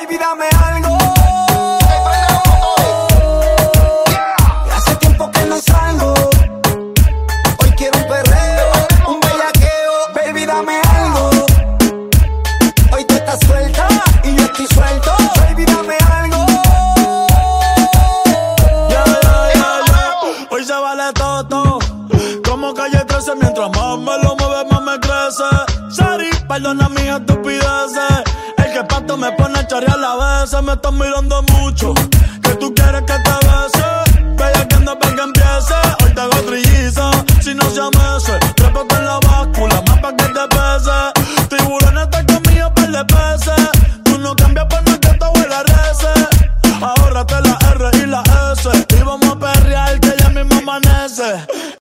Baby, dame algo. Hace tiempo que no salgo. Hoy quiero un perreo, un bellaqueo. Baby, dame algo. Hoy tú estás suelta y yo estoy suelto. Baby, dame algo. Hoy se vale todo. Como Calle 13, mientras más me lo mueve, más me crece. Sari, perdona mis estupideces. El que pato me pone a chorear a veces. Me están mirando mucho